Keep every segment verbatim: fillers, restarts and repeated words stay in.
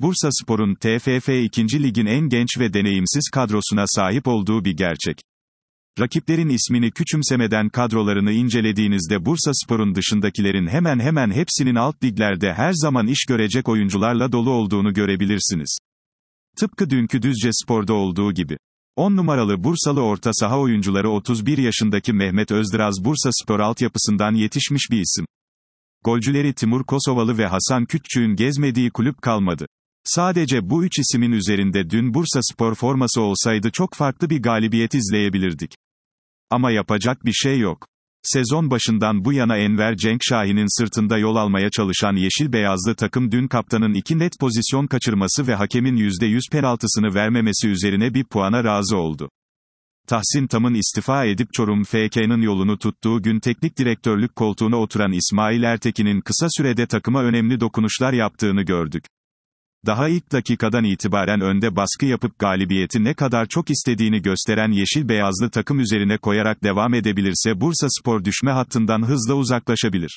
Bursaspor'un T F F ikinci. Ligin en genç ve deneyimsiz kadrosuna sahip olduğu bir gerçek. Rakiplerin ismini küçümsemeden kadrolarını incelediğinizde Bursaspor'un dışındakilerin hemen hemen hepsinin alt liglerde her zaman iş görecek oyuncularla dolu olduğunu görebilirsiniz. Tıpkı dünkü Düzcespor'da olduğu gibi. on numaralı Bursalı orta saha oyuncuları otuz bir yaşındaki Mehmet Özdıraz Bursaspor altyapısından yetişmiş bir isim. Golcüleri Timur Kosovalı ve Hasan Küçük'ün gezmediği kulüp kalmadı. Sadece bu üç isimin üzerinde dün Bursaspor forması olsaydı çok farklı bir galibiyet izleyebilirdik. Ama yapacak bir şey yok. Sezon başından bu yana Enver Cenk Şahin'in sırtında yol almaya çalışan yeşil beyazlı takım dün kaptanın iki net pozisyon kaçırması ve hakemin yüzde yüz penaltısını vermemesi üzerine bir puana razı oldu. Tahsin Tam'ın istifa edip Çorum F K'nın yolunu tuttuğu gün teknik direktörlük koltuğuna oturan İsmail Ertekin'in kısa sürede takıma önemli dokunuşlar yaptığını gördük. Daha ilk dakikadan itibaren önde baskı yapıp galibiyeti ne kadar çok istediğini gösteren yeşil beyazlı takım üzerine koyarak devam edebilirse Bursaspor düşme hattından hızla uzaklaşabilir.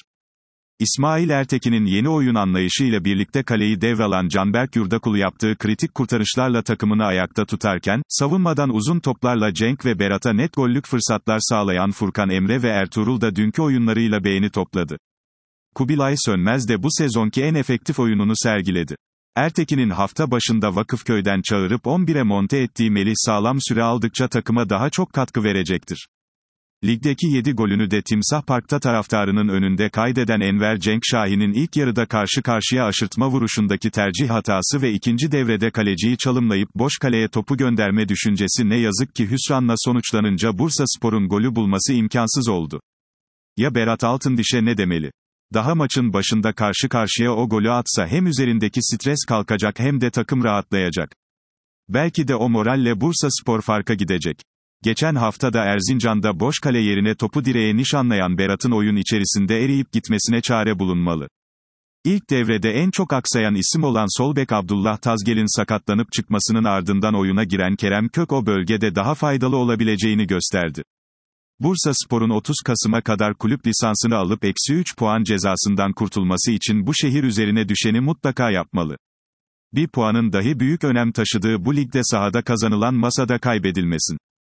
İsmail Ertekin'in yeni oyun anlayışıyla birlikte kaleyi devralan Canberk Yurdakul yaptığı kritik kurtarışlarla takımını ayakta tutarken, savunmadan uzun toplarla Cenk ve Berat'a net gollük fırsatlar sağlayan Furkan Emre ve Ertuğrul da dünkü oyunlarıyla beğeni topladı. Kubilay Sönmez de bu sezonki en efektif oyununu sergiledi. Ertekin'in hafta başında Vakıfköy'den çağırıp on bire monte ettiği Melih sağlam süre aldıkça takıma daha çok katkı verecektir. Ligdeki yedi golünü de Timsah Park'ta taraftarının önünde kaydeden Enver Cenk Şahin'in ilk yarıda karşı karşıya aşırtma vuruşundaki tercih hatası ve ikinci devrede kaleciyi çalımlayıp boş kaleye topu gönderme düşüncesi ne yazık ki hüsranla sonuçlanınca Bursaspor'un golü bulması imkansız oldu. Ya Berat Altındiş'e ne demeli? Daha maçın başında karşı karşıya o golü atsa hem üzerindeki stres kalkacak hem de takım rahatlayacak. Belki de o moralle Bursaspor farka gidecek. Geçen hafta da Erzincan'da boş kale yerine topu direğe nişanlayan Berat'ın oyun içerisinde eriyip gitmesine çare bulunmalı. İlk devrede en çok aksayan isim olan sol bek Abdullah Tazgel'in sakatlanıp çıkmasının ardından oyuna giren Kerem Kök o bölgede daha faydalı olabileceğini gösterdi. Bursaspor'un otuz Kasım'a kadar kulüp lisansını alıp eksi üç puan cezasından kurtulması için bu şehir üzerine düşeni mutlaka yapmalı. Bir puanın dahi büyük önem taşıdığı bu ligde sahada kazanılan masada kaybedilmesin.